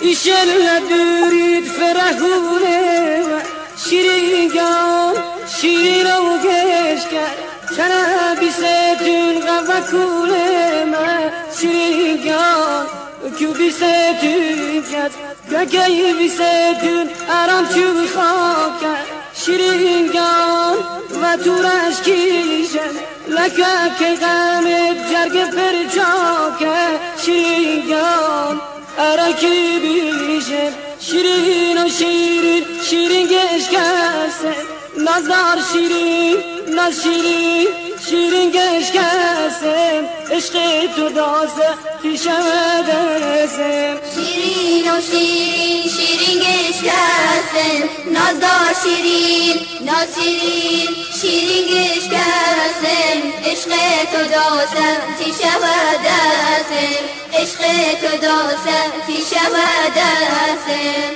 ایشالله دورید فرحونه شیرین گام شیرین و گشکر چنه بیستون غوا کوله من شیرین گام که بیستون کد گگه بیستون ارام چوب خاکر شیرین گام و تو رشکیشن لکه که غمت جرگ پرچاکه شیرین گام ارکی بیشم شیرین و شیرین شیرین گشکسه نازدار شیرین ناز شیرین شیرین گشکسه عشق تو دازه پیشم درسه شیرین و شیرین شیرین گشکسه نازدار شیرین ناز شیرین شیرین گشکسه عشق تو دازه پیشم درسه عشق تو دازه پیشم درسه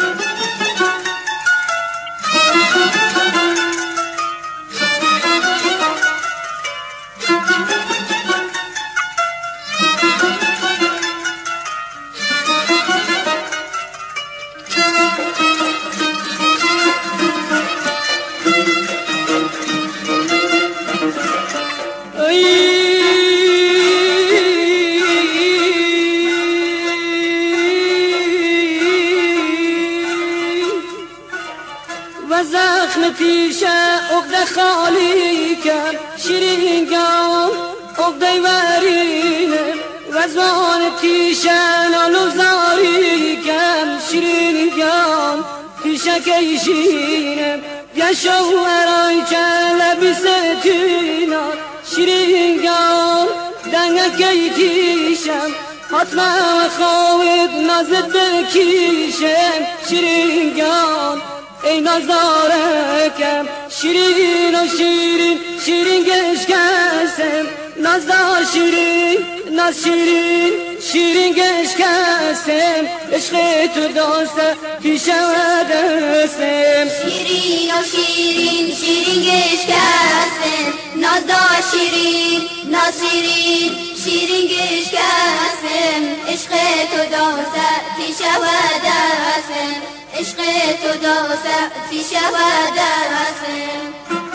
و زخم پیشه عقده خالی کرد شیرین گام عقده ورینه و زبان پیشه نالو زاری کرد شیرین گام پیشه کشینه بیا شوهرای که لبی ستینا شیرین گام دنگه کیتیشم حتما خواهد نازد بکیشم شیرین گام ای نازدارکم شیرین و شیرین شیرین گشکسم نازدار شیرین ناز شیرین شیرین گشکسم عشق تو داسته پیشم دستم شیرین و شیرین شیرین گشکسم نازدار شیرین ناز شیرین شیرین گشکسم عشق تو داسته پیشم دستم عشق تو داسته پیشم درسه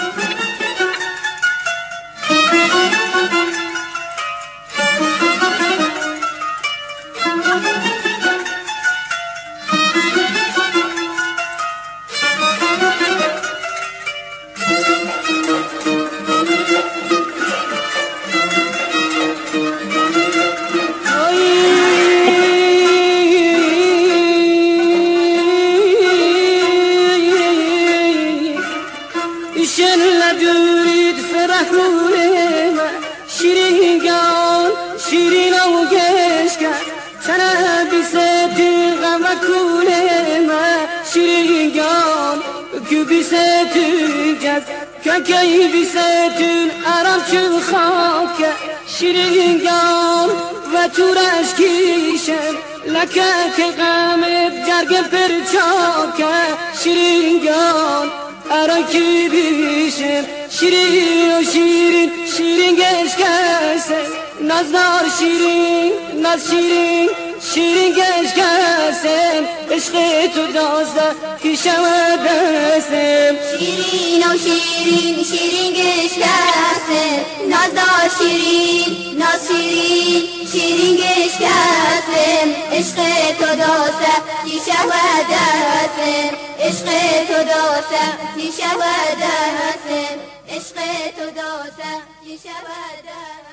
ایشالله دورید فرحونه شیرین گام شیرین و گشکر چنه بیستون غم کوله من شیرین گام که بیستون کد که بیستون ارام چوب خاکه شیرین گام و تو رشکیشم لکه که غمت جرگ پرچاکه شیرین گام ارکی بیشم شیرین و شیرین شیرین گشکسه نازدار شیرین ناز شیرین شیرین گشکسه عشق تو دازده پیشم دستم شیرین و شیرین شیرین گشکسه نازدار شیرین ناز شیرین شیرین گشکسه عشق تو دازده پیشم دستم عشق تو دازده پیشم دستم عشق تو دازده پیشم دستم